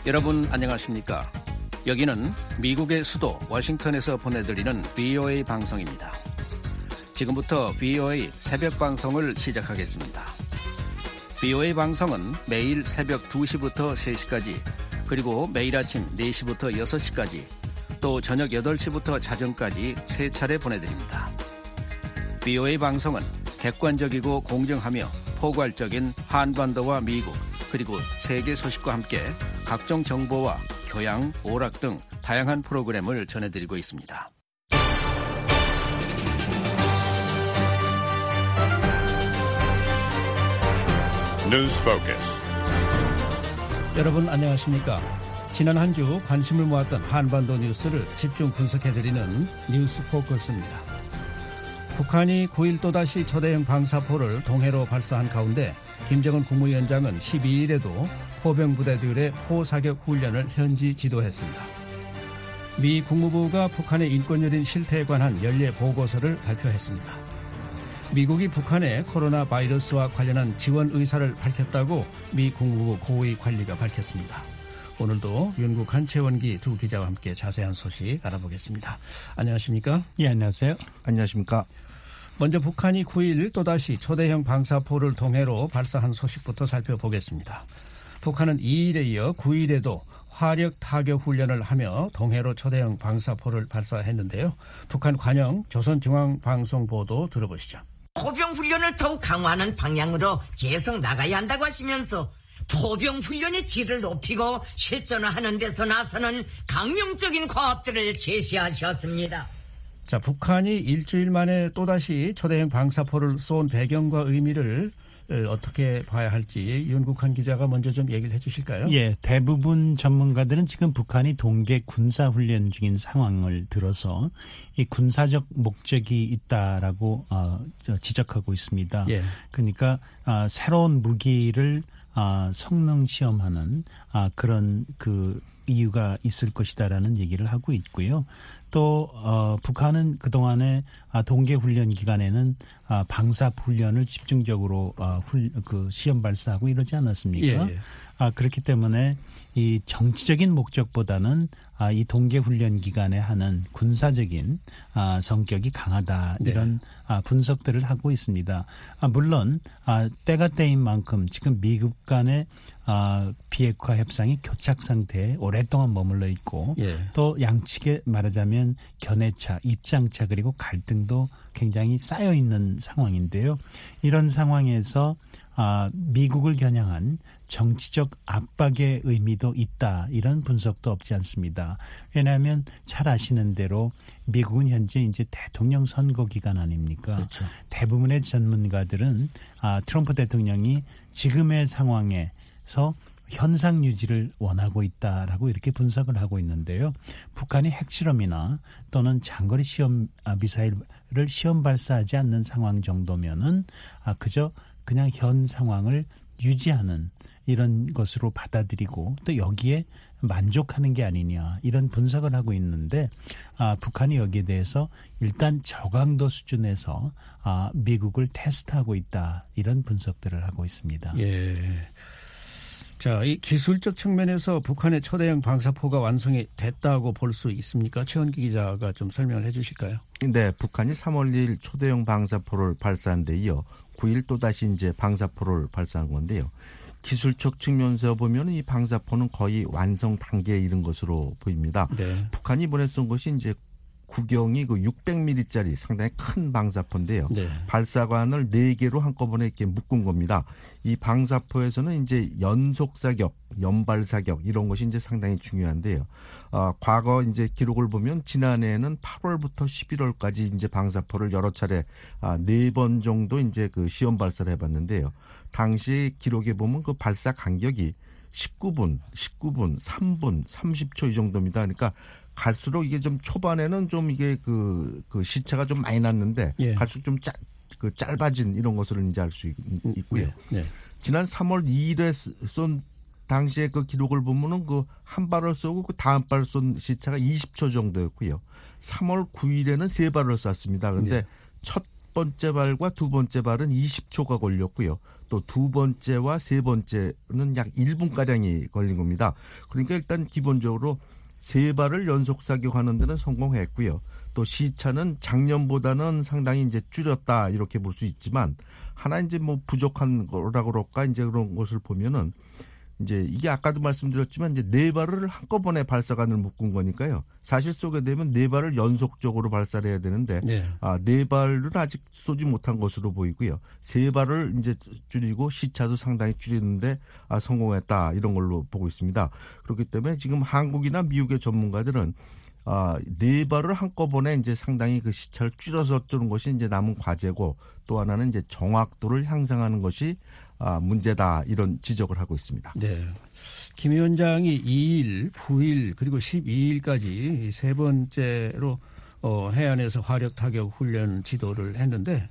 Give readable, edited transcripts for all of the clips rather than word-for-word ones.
여러분 안녕하십니까? 여기는 미국의 수도 워싱턴에서 보내드리는 VOA 방송입니다. 지금부터 VOA 새벽 방송을 시작하겠습니다. VOA 방송은 매일 새벽 2시부터 3시까지, 그리고 매일 아침 4시부터 6시까지, 또 저녁 8시부터 자정까지 3차례 보내드립니다. VOA 방송은 객관적이고 공정하며 포괄적인 한반도와 미국, 그리고 세계 소식과 함께 각종 정보와 교양, 오락 등 다양한 프로그램을 전해드리고 있습니다. 뉴스 포커스. 여러분 안녕하십니까? 지난 한 주 관심을 모았던 한반도 뉴스를 집중 분석해드리는 뉴스 포커스입니다. 북한이 9일 또다시 초대형 방사포를 동해로 발사한 가운데 김정은 국무위원장은 12일에도 포병부대들의 포사격 훈련을 현지 지도했습니다. 미 국무부가 북한의 인권유린 실태에 관한 연례 보고서를 발표했습니다. 미국이 북한의 코로나 바이러스와 관련한 지원 의사를 밝혔다고 미 국무부 고위 관리가 밝혔습니다. 오늘도 윤국한, 최원기 두 기자와 함께 자세한 소식 알아보겠습니다. 안녕하십니까? 예, 안녕하세요. 안녕하십니까? 먼저 북한이 9일 또다시 초대형 방사포를 동해로 발사한 소식부터 살펴보겠습니다. 북한은 2일에 이어 9일에도 화력 타격 훈련을 하며 동해로 초대형 방사포를 발사했는데요. 북한 관영 조선중앙방송 보도 들어보시죠. 포병 훈련을 더욱 강화하는 방향으로 계속 나가야 한다고 하시면서 포병 훈련의 질을 높이고 실전화하는 데서 나서는 강령적인 과업들을 제시하셨습니다. 자, 북한이 일주일 만에 또다시 초대형 방사포를 쏜 배경과 의미를 어떻게 봐야 할지 윤국한 기자가 먼저 좀 얘기를 해 주실까요? 예, 대부분 전문가들은 지금 북한이 동계 군사훈련 중인 상황을 들어서 이 군사적 목적이 있다라고 지적하고 있습니다. 예. 그러니까 새로운 무기를 성능 시험하는 그런 그 이유가 있을 것이다라는 얘기를 하고 있고요. 또 북한은 그동안에 동계훈련 기간에는 방사훈련을 집중적으로 시험 발사하고 이러지 않았습니까? 예. 그렇기 때문에 이 정치적인 목적보다는 이 동계훈련 기간에 하는 군사적인 성격이 강하다, 이런 분석들을 하고 있습니다. 물론 때가 때인 만큼 지금 미국 간의 비핵화 협상이 교착 상태에 오랫동안 머물러 있고, 예. 또 양측에 말하자면 견해차, 입장차, 그리고 갈등도 굉장히 쌓여 있는 상황인데요. 이런 상황에서 미국을 겨냥한 정치적 압박의 의미도 있다, 이런 분석도 없지 않습니다. 왜냐하면 잘 아시는 대로 미국은 현재 이제 대통령 선거 기간 아닙니까? 그렇죠. 대부분의 전문가들은 트럼프 대통령이 지금의 상황에서 현상 유지를 원하고 있다라고 이렇게 분석을 하고 있는데요. 북한이 핵실험이나 또는 장거리 미사일을 시험 발사하지 않는 상황 정도면은 그저 그냥 현 상황을 유지하는 이런 것으로 받아들이고 또 여기에 만족하는 게 아니냐, 이런 분석을 하고 있는데 북한이 여기에 대해서 일단 저강도 수준에서 미국을 테스트하고 있다, 이런 분석들을 하고 있습니다. 예. 자, 이 기술적 측면에서 북한의 초대형 방사포가 완성이 됐다고 볼 수 있습니까? 최원기 기자가 좀 설명을 해 주실까요? 네, 북한이 3월 2일 초대형 방사포를 발사한 데 이어 9일 또다시 이제 방사포를 발사한 건데요. 기술적 측면에서 보면 이 방사포는 거의 완성 단계에 이른 것으로 보입니다. 네. 북한이 이번에 쏜 것이 이제 구경이 600mm짜리 상당히 큰 방사포인데요. 네. 발사관을 4개로 한꺼번에 이렇게 묶은 겁니다. 이 방사포에서는 이제 연속 사격, 연발 사격 이런 것이 이제 상당히 중요한데요. 과거 이제 기록을 보면 지난해에는 8월부터 11월까지 이제 방사포를 여러 차례 4번 정도 이제 그 시험 발사를 해봤는데요. 당시 기록에 보면 그 발사 간격이 19분, 3분, 30초 이 정도입니다. 그러니까 갈수록 이게 좀 초반에는 좀 이게 그 시차가 좀 많이 났는데, 예. 갈수록 좀 짧아진 이런 것을 이제 알 수 있고요. 예. 지난 3월 2일에 쏜 당시에 그 기록을 보면은 그 한 발을 쏘고 그 다음 발 쏜 시차가 20초 정도였고요. 3월 9일에는 3발을 쐈습니다. 그런데 네. 첫 번째 발과 두 번째 발은 20초가 걸렸고요. 또 두 번째와 세 번째는 약 1분가량이 걸린 겁니다. 그러니까 일단 기본적으로 3발을 연속 사격하는 데는 성공했고요. 또 시차는 작년보다는 상당히 이제 줄였다 이렇게 볼 수 있지만 하나 이제 뭐 부족한 거라고 그럴까 이제 그런 것을 보면은 이제 이게 아까도 말씀드렸지만 이제 4발을 한꺼번에 발사관을 묶은 거니까요. 사실 쏘게 되면 4발을 연속적으로 발사를 해야 되는데 4발을 아직 쏘지 못한 것으로 보이고요. 3발을 이제 줄이고 시차도 상당히 줄이는데 성공했다 이런 걸로 보고 있습니다. 그렇기 때문에 지금 한국이나 미국의 전문가들은 4발을 한꺼번에 이제 상당히 그 시차를 줄여서 쏘는 것이 이제 남은 과제고 또 하나는 이제 정확도를 향상하는 것이 문제다 이런 지적을 하고 있습니다. 네. 김 위원장이 2일, 9일 그리고 12일까지 세 번째로 해안에서 화력 타격 훈련 지도를 했는데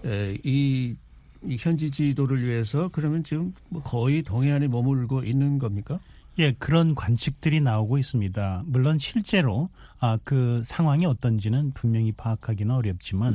이 현지 지도를 위해서 그러면 지금 거의 동해안에 머물고 있는 겁니까? 예, 그런 관측들이 나오고 있습니다. 물론 실제로 그 상황이 어떤지는 분명히 파악하기는 어렵지만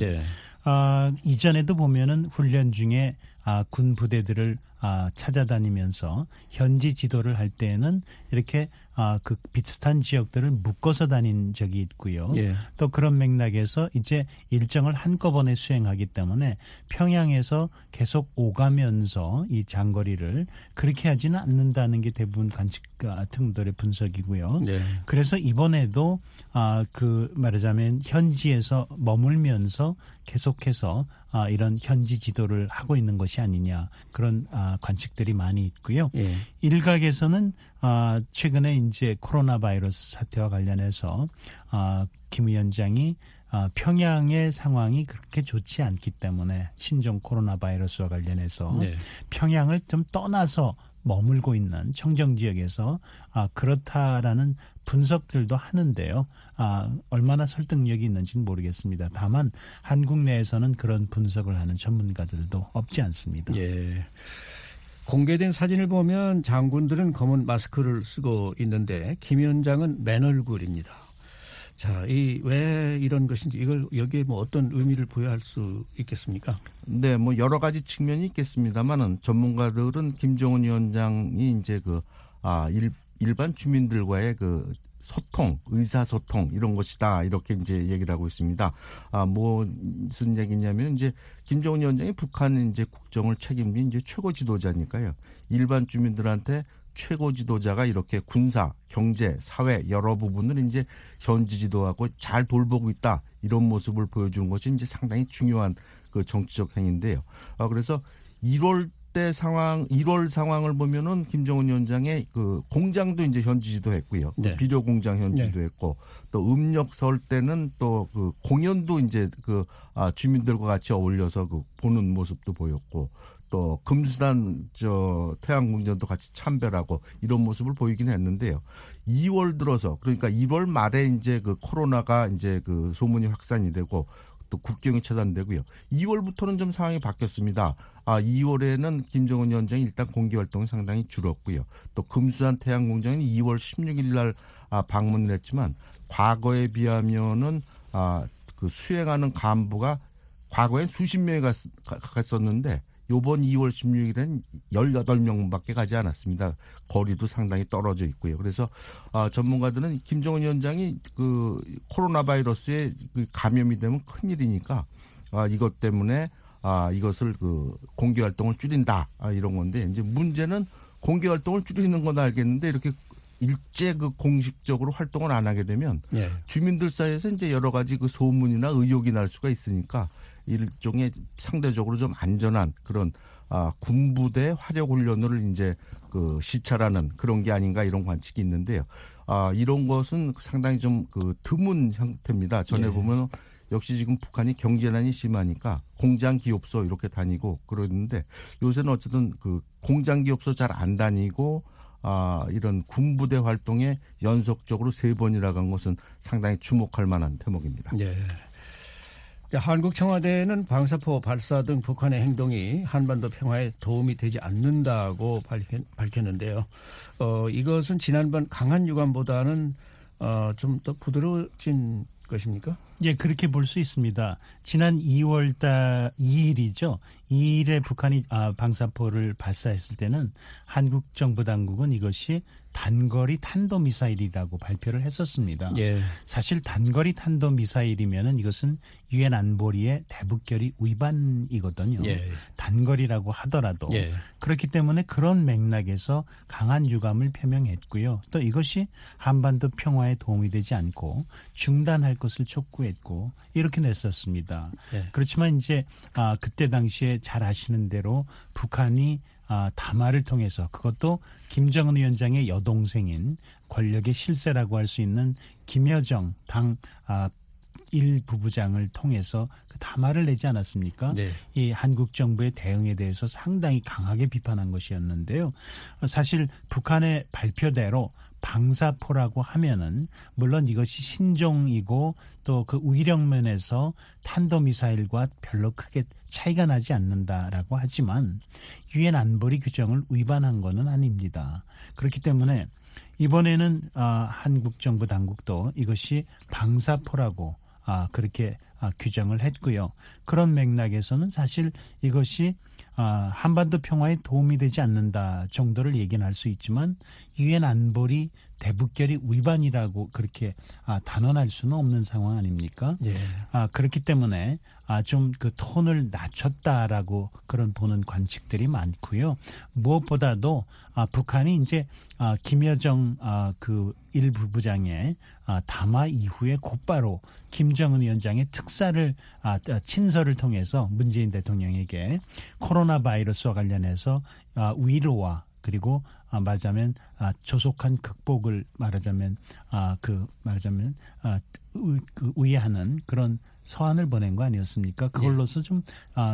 이전에도 보면은 훈련 중에 군 부대들을 찾아다니면서 현지 지도를 할 때에는 이렇게 그 비슷한 지역들을 묶어서 다닌 적이 있고요. 또 그런 맥락에서 이제 일정을 한꺼번에 수행하기 때문에 평양에서 계속 오가면서 이 장거리를 그렇게 하지는 않는다는 게 대부분 관측 같은 분들의 분석이고요. 그래서 이번에도 그 말하자면 현지에서 머물면서 계속해서 이런 현지 지도를 하고 있는 것이 아니냐 그런 관측들이 많이 있고요. 일각에서는 최근에 이제 코로나 바이러스 사태와 관련해서 김 위원장이 평양의 상황이 그렇게 좋지 않기 때문에 신종 코로나 바이러스와 관련해서 평양을 좀 떠나서 머물고 있는 청정 지역에서 그렇다라는 분석들도 하는데요. 얼마나 설득력이 있는지는 모르겠습니다. 다만 한국 내에서는 그런 분석을 하는 전문가들도 없지 않습니다. 예. 공개된 사진을 보면 장군들은 검은 마스크를 쓰고 있는데 김 위원장은 맨 얼굴입니다. 자, 왜 이런 것인지 이걸 여기에 뭐 어떤 의미를 부여할 수 있겠습니까? 네, 뭐 여러 가지 측면이 있겠습니다만은 전문가들은 김정은 위원장이 이제 일반 주민들과의 그 소통, 의사소통 이런 것이다 이렇게 이제 얘기를 하고 있습니다. 무슨 얘기냐면 이제 김정은 위원장이 북한 이제 국정을 책임진 이제 최고 지도자니까요. 일반 주민들한테 최고 지도자가 이렇게 군사, 경제, 사회 여러 부분을 이제 현지 지도하고 잘 돌보고 있다 이런 모습을 보여준 것이 이제 상당히 중요한 그 정치적 행위인데요. 그래서 1월 상황을 보면은 김정은 위원장의 그 공장도 이제 현지 지도했고요. 비료 공장 현지 지도했고 또 음력 설 때는 또 그 공연도 이제 주민들과 같이 어울려서 보는 모습도 보였고 또 금수단 태양궁전도 같이 참배하고 이런 모습을 보이긴 했는데요. 2월 들어서 그러니까 1월 말에 이제 그 코로나가 이제 그 소문이 확산이 되고 또 국경이 차단되고요. 2월부터는 좀 상황이 바뀌었습니다. 2월에는 김정은 위원장이 일단 공개 활동이 상당히 줄었고요. 또 금수산 태양공장은 2월 16일 날 방문을 했지만 과거에 비하면은 그 수행하는 간부가 과거엔 수십 명이 갔었는데 이번 2월 16일엔 18명밖에 가지 않았습니다. 거리도 상당히 떨어져 있고요. 그래서 전문가들은 김정은 위원장이 그 코로나 바이러스에 감염이 되면 큰일이니까 이것 때문에 이것을 그 공개 활동을 줄인다 이런 건데 이제 문제는 공개 활동을 줄이는 건 알겠는데 이렇게 일제 그 공식적으로 활동을 안 하게 되면 주민들 사이에서 이제 여러 가지 그 소문이나 의혹이 날 수가 있으니까 일종의 상대적으로 좀 안전한 그런 군부대 화력 훈련을 이제 그 시찰하는 그런 게 아닌가 이런 관측이 있는데요. 이런 것은 상당히 좀 그 드문 형태입니다. 전에 보면 역시 지금 북한이 경제난이 심하니까 공장 기업소 이렇게 다니고 그러는데 요새는 어쨌든 그 공장 기업소 잘 안 다니고 이런 군부대 활동에 연속적으로 3번이나 간 것은 상당히 주목할 만한 대목입니다. 네. 한국 청와대는 방사포 발사 등 북한의 행동이 한반도 평화에 도움이 되지 않는다고 밝혔는데요. 이것은 지난번 강한 유감보다는 좀 더 부드러워진 것입니까? 예, 그렇게 볼 수 있습니다. 지난 2월 2일이죠. 2일에 북한이 방사포를 발사했을 때는 한국 정부 당국은 이것이 단거리 탄도미사일이라고 발표를 했었습니다. 예. 사실 단거리 탄도미사일이면은 이것은 유엔 안보리의 대북결의 위반이거든요. 예. 단거리라고 하더라도 예. 그렇기 때문에 그런 맥락에서 강한 유감을 표명했고요. 또 이것이 한반도 평화에 도움이 되지 않고 중단할 것을 촉구했고 이렇게 냈었습니다. 예. 그렇지만 이제 그때 당시에 잘 아시는 대로 북한이 담화를 통해서 그것도 김정은 위원장의 여동생인 권력의 실세라고 할 수 있는 김여정 당 1부부장을 통해서 그 담화를 내지 않았습니까? 네. 이 한국 정부의 대응에 대해서 상당히 강하게 비판한 것이었는데요. 사실 북한의 발표대로 방사포라고 하면은 물론 이것이 신종이고 또 그 위력 면에서 탄도미사일과 별로 크게 차이가 나지 않는다라고 하지만 유엔 안보리 규정을 위반한 것은 아닙니다. 그렇기 때문에 이번에는 한국 정부 당국도 이것이 방사포라고 그렇게 규정을 했고요. 그런 맥락에서는 사실 이것이 한반도 평화에 도움이 되지 않는다 정도를 얘기는 할 수 있지만 유엔 안보리 대북결의 위반이라고 그렇게 단언할 수는 없는 상황 아닙니까? 예. 그렇기 때문에 좀 그 톤을 낮췄다라고 그런 보는 관측들이 많고요. 무엇보다도 북한이 이제 김여정 그 1부부장의 담화 이후에 곧바로 김정은 위원장의 특사를 친서를 통해서 문재인 대통령에게 코로나 바이러스와 관련해서 위로와 그리고 말하자면 조속한 극복을 말하자면 우회하는 그런 서한을 보낸 거 아니었습니까? 그걸로서 좀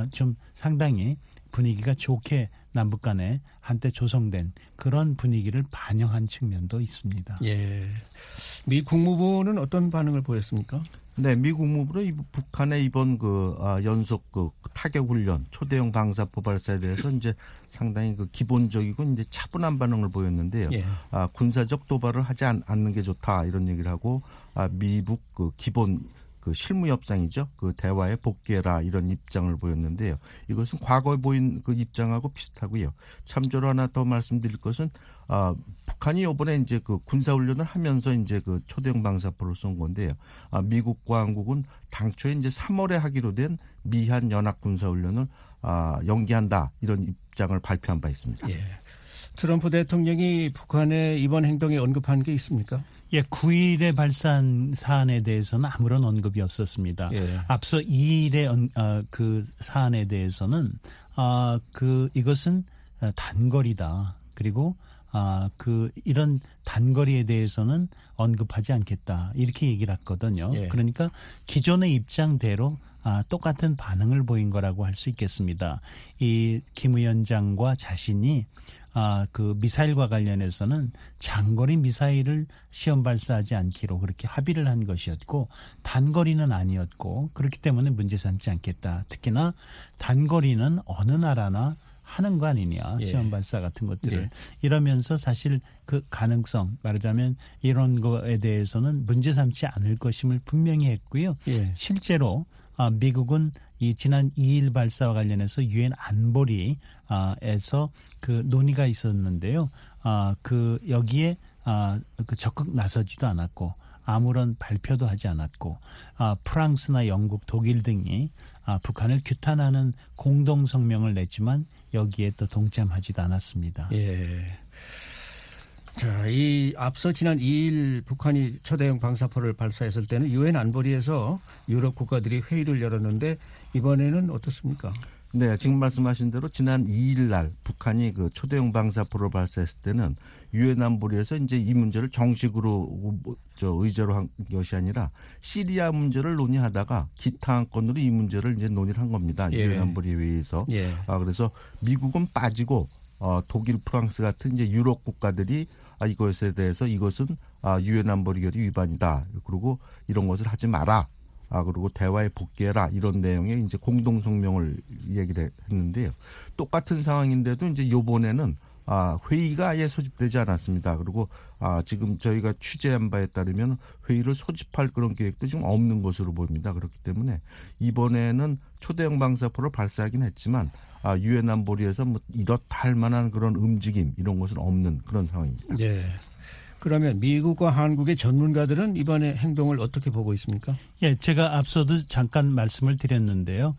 상당히 분위기가 좋게 남북 간에 한때 조성된 그런 분위기를 반영한 측면도 있습니다. 예. 미 국무부는 어떤 반응을 보였습니까? 네, 미 국무부는 북한의 이번 연속 타격 훈련, 초대형 방사포 발사에 대해서 이제 상당히 기본적이고 이제 차분한 반응을 보였는데요. 예. 군사적 도발을 하지 않는 게 좋다 이런 얘기를 하고 미북 기본 실무 협상이죠. 대화에 복귀해라 이런 입장을 보였는데요. 이것은 과거에 보인 그 입장하고 비슷하고요. 참조로 하나 더 말씀드릴 것은 북한이 이번에 이제 군사 훈련을 하면서 이제 초대형 방사포를 쏜 건데요. 미국과 한국은 당초에 이제 3월에 하기로 된 미한 연합 군사 훈련을 연기한다 이런 입장을 발표한 바 있습니다. 예. 트럼프 대통령이 북한의 이번 행동에 언급한 게 있습니까? 예, 9일에 발사한 사안에 대해서는 아무런 언급이 없었습니다. 예. 앞서 2일의 그 사안에 대해서는 이것은 단거리다. 그리고 이런 단거리에 대해서는 언급하지 않겠다. 이렇게 얘기를 했거든요. 예. 그러니까 기존의 입장대로 똑같은 반응을 보인 거라고 할 수 있겠습니다. 이 김 위원장과 자신이 그 미사일과 관련해서는 장거리 미사일을 시험 발사하지 않기로 그렇게 합의를 한 것이었고 단거리는 아니었고 그렇기 때문에 문제 삼지 않겠다. 특히나 단거리는 어느 나라나 하는 거 아니냐. 예. 시험 발사 같은 것들을. 예. 이러면서 사실 그 가능성 말하자면 이런 거에 대해서는 문제 삼지 않을 것임을 분명히 했고요. 예. 실제로 미국은 이 지난 2일 발사와 관련해서 유엔 안보리에서 그 논의가 있었는데요. 여기에 적극 나서지도 않았고 아무런 발표도 하지 않았고 프랑스나 영국, 독일 등이 북한을 규탄하는 공동 성명을 냈지만 여기에 또 동참하지도 않았습니다. 예. 자, 앞서 지난 2일 북한이 초대형 방사포를 발사했을 때는 유엔 안보리에서 유럽 국가들이 회의를 열었는데 이번에는 어떻습니까? 네, 지금 말씀하신 대로 지난 2일 날 북한이 초대형 방사포를 발사했을 때는 유엔 안보리에서 이제 이 문제를 정식으로 의제로 한 것이 아니라 시리아 문제를 논의하다가 기타 안건으로 이 문제를 이제 논의를 한 겁니다. 예. 유엔 안보리 회의에서. 예. 그래서 미국은 빠지고 독일, 프랑스 같은 이제 유럽 국가들이 이것에 대해서 이것은 유엔 안보리 결의 위반이다. 그리고 이런 것을 하지 마라. 그리고 대화에 복귀해라. 이런 내용의 이제 공동 성명을 얘기를 했는데요. 똑같은 상황인데도 이제 요번에는 회의가 아예 소집되지 않았습니다. 그리고 지금 저희가 취재한 바에 따르면 회의를 소집할 그런 계획도 지금 없는 것으로 보입니다. 그렇기 때문에 이번에는 초대형 방사포를 발사하긴 했지만 유엔 안보리에서 뭐 이렇다 할 만한 그런 움직임 이런 것은 없는 그런 상황입니다. 네. 그러면 미국과 한국의 전문가들은 이번에 행동을 어떻게 보고 있습니까? 예, 제가 앞서도 잠깐 말씀을 드렸는데요.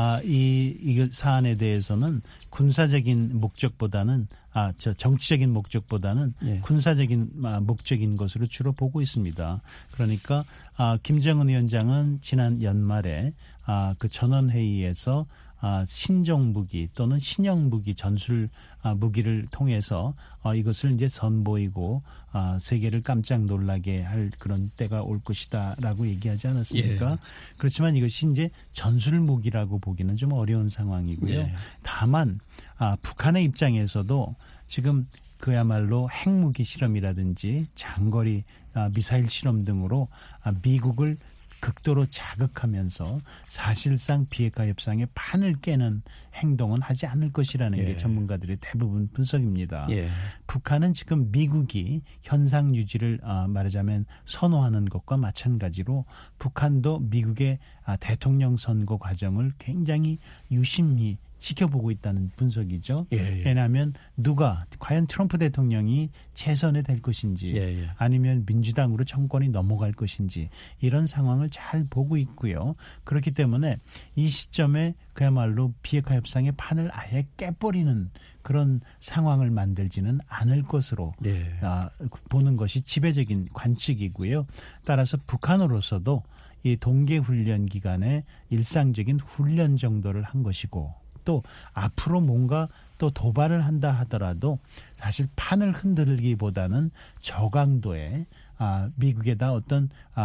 이 사안에 대해서는 군사적인 목적보다는 정치적인 목적보다는 예. 군사적인 목적인 것으로 주로 보고 있습니다. 그러니까 김정은 위원장은 지난 연말에 그 전원회의에서 신종 무기 또는 신형 무기 전술 무기를 통해서 이것을 이제 선보이고 세계를 깜짝 놀라게 할 그런 때가 올 것이다라고 얘기하지 않았습니까? 예. 그렇지만 이것이 이제 전술 무기라고 보기는 좀 어려운 상황이고요. 예. 다만 북한의 입장에서도 지금 그야말로 핵무기 실험이라든지 장거리 미사일 실험 등으로 미국을 극도로 자극하면서 사실상 비핵화 협상의 판을 깨는 행동은 하지 않을 것이라는 예. 게 전문가들의 대부분 분석입니다. 예. 북한은 지금 미국이 현상 유지를 말하자면 선호하는 것과 마찬가지로 북한도 미국의 대통령 선거 과정을 굉장히 유심히 지켜보고 있다는 분석이죠. 예. 왜냐하면 누가 과연 트럼프 대통령이 재선이 될 것인지 예. 아니면 민주당으로 정권이 넘어갈 것인지 이런 상황을 잘 보고 있고요. 그렇기 때문에 이 시점에 그야말로 비핵화 협상의 판을 아예 깨버리는 그런 상황을 만들지는 않을 것으로 예. 보는 것이 지배적인 관측이고요. 따라서 북한으로서도 이 동계훈련 기간에 일상적인 훈련 정도를 한 것이고 또 앞으로 뭔가 또 도발을 한다 하더라도 사실 판을 흔들기보다는 저강도의 미국에다 어떤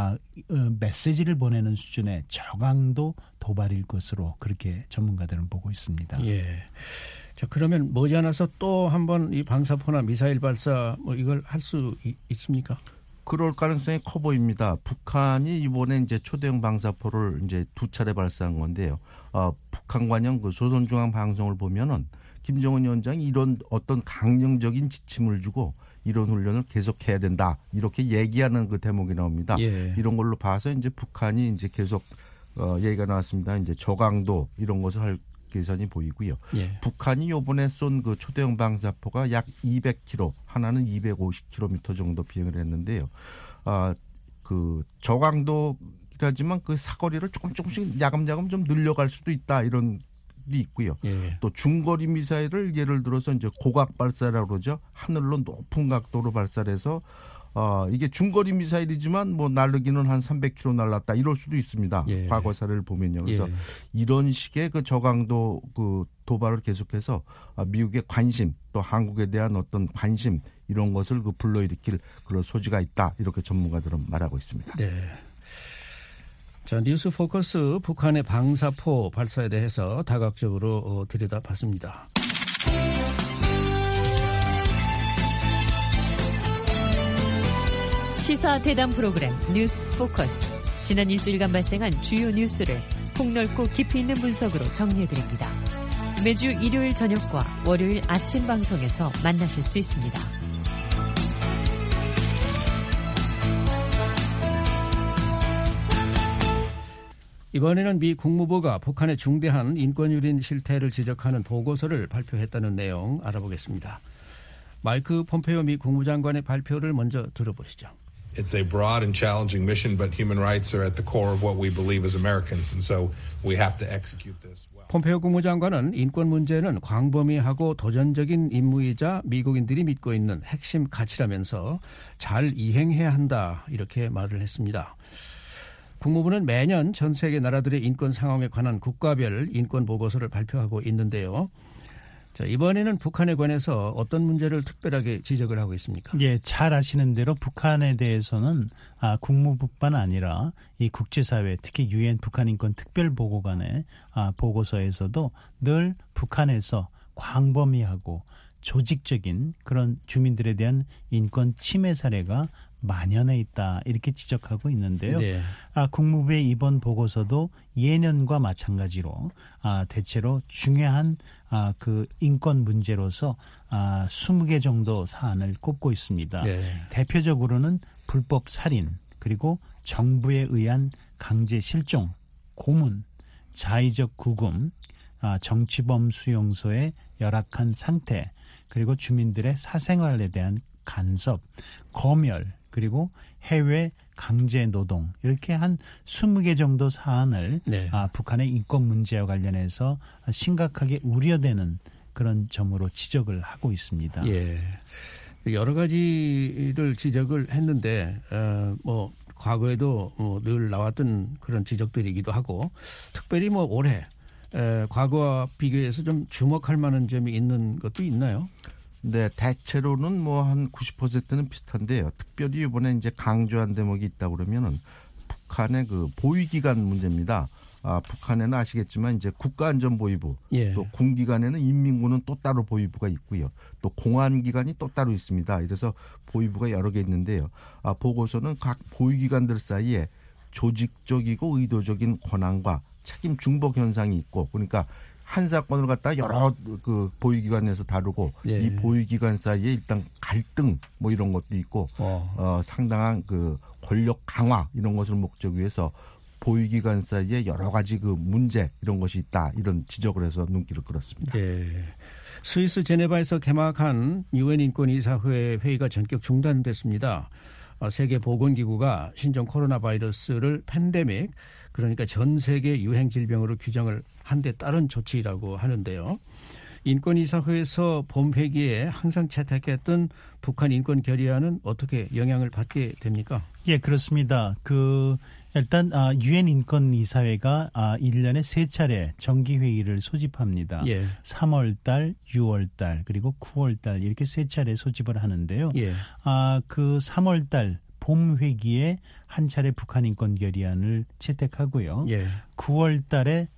메시지를 보내는 수준의 저강도 도발일 것으로 그렇게 전문가들은 보고 있습니다. 예. 자, 그러면 머지않아서 또 한번 이 방사포나 미사일 발사 이걸 할 수 있습니까? 그럴 가능성이 커 보입니다. 북한이 이번에 이제 초대형 방사포를 이제 2차례 발사한 건데요. 북한 관영 그 조선중앙 방송을 보면은 김정은 위원장이 이런 어떤 강령적인 지침을 주고 이런 훈련을 계속해야 된다 이렇게 얘기하는 그 대목이 나옵니다. 예. 이런 걸로 봐서 이제 북한이 이제 계속 얘기가 나왔습니다. 이제 저강도 이런 것을 할 계산이 보이고요. 예. 북한이 이번에 쏜 그 초대형 방사포가 약 200km, 하나는 250km 정도 비행을 했는데요. 그 저강도라지만 그 사거리를 조금씩 야금야금 좀 늘려갈 수도 있다 이런 게 있고요. 예. 또 중거리 미사일을 예를 들어서 이제 고각 발사라고 그러죠. 하늘로 높은 각도로 발사를 해서 이게 중거리 미사일이지만 뭐 날르기는 한 300km 날랐다 이럴 수도 있습니다. 예. 과거 사례를 보면요. 그래서 예. 이런 식의 그 저강도 그 도발을 계속해서 미국의 관심 또 한국에 대한 어떤 관심 이런 것을 그 불러일으킬 그런 소지가 있다 이렇게 전문가들은 말하고 있습니다. 네. 자, 뉴스 포커스 북한의 방사포 발사에 대해서 다각적으로 들여다봤습니다. 시사 대담 프로그램 뉴스 포커스. 지난 일주일간 발생한 주요 뉴스를 폭넓고 깊이 있는 분석으로 정리해드립니다. 매주 일요일 저녁과 월요일 아침 방송에서 만나실 수 있습니다. 이번에는 미 국무부가 북한의 중대한 인권유린 실태를 지적하는 보고서를 발표했다는 내용 알아보겠습니다. 마이크 폼페이오 미 국무장관의 발표를 먼저 들어보시죠. It's a broad and challenging mission, but human rights are at the core of what we believe as Americans, and so we have to execute this well. 폼페이오 국무장관은 인권 문제는 광범위하고 도전적인 임무이자 미국인들이 믿고 있는 핵심 가치라면서 잘 이행해야 한다 이렇게 말을 했습니다. 국무부는 매년 전 세계 나라들의 인권 상황에 관한 국가별 인권 보고서를 발표하고 있는데요. 자, 이번에는 북한에 관해서 어떤 문제를 특별하게 지적을 하고 있습니까? 예, 잘 아시는 대로 북한에 대해서는 국무부뿐만 아니라 이 국제사회, 특히 유엔 북한인권 특별보고관의 보고서에서도 늘 북한에서 광범위하고 조직적인 그런 주민들에 대한 인권 침해 사례가 만연해 있다 이렇게 지적하고 있는데요. 네. 국무부의 이번 보고서도 예년과 마찬가지로 대체로 중요한 그 인권 문제로서 20개 정도 사안을 꼽고 있습니다. 네. 대표적으로는 불법 살인, 그리고 정부에 의한 강제 실종, 고문, 자의적 구금, 정치범 수용소의 열악한 상태, 그리고 주민들의 사생활에 대한 간섭, 검열, 그리고 해외 강제 노동, 이렇게 한 20개 정도 사안을 네. 북한의 인권 문제와 관련해서 심각하게 우려되는 그런 점으로 지적을 하고 있습니다. 예. 여러 가지를 지적을 했는데 뭐 과거에도 늘 나왔던 그런 지적들이기도 하고, 특별히 뭐 올해 과거와 비교해서 좀 주목할 만한 점이 있는 것도 있나요? 네, 대체로는 뭐 한 90%는 비슷한데요. 특별히 이번에 이제 강조한 대목이 있다 그러면은 북한의 그 보위기관 문제입니다. 북한에는 아시겠지만 이제 국가안전보위부, 예. 또 군기관에는 인민군은 또 따로 보위부가 있고요. 또 공안기관이 또 따로 있습니다. 이래서 보위부가 여러 개 있는데요. 보고서는 각 보위기관들 사이에 조직적이고 의도적인 권한과 책임 중복 현상이 있고, 그러니까 한 사건을 갖다 여러 그 보위기관에서 다루고 예. 이 보위기관 사이에 일단 갈등 뭐 이런 것도 있고 상당한 그 권력 강화 이런 것을 목적으로 해서 보위기관 사이에 여러 가지 그 문제 이런 것이 있다, 이런 지적을 해서 눈길을 끌었습니다. 네. 스위스 제네바에서 개막한 유엔 인권이사회 회의가 전격 중단됐습니다. 세계보건기구가 신종 코로나 바이러스를 팬데믹, 그러니까 전 세계 유행 질병으로 규정을 한 데 따른 조치라고 하는데요. 인권이사회에서 봄 회기에 항상 채택했던 북한 인권 결의안은 어떻게 영향을 받게 됩니까? 예, 그렇습니다. 일단 유엔 인권이사회가 1년에 3차례 정기회의를 소집합니다. 예. 3월 달, 6월 달, 그리고 9월 달 이렇게 3차례 소집을 하는데요. 예. 그 3월 달 봄 회기에 한 차례 북한 인권 결의안을 채택하고요. 예. 9월 달에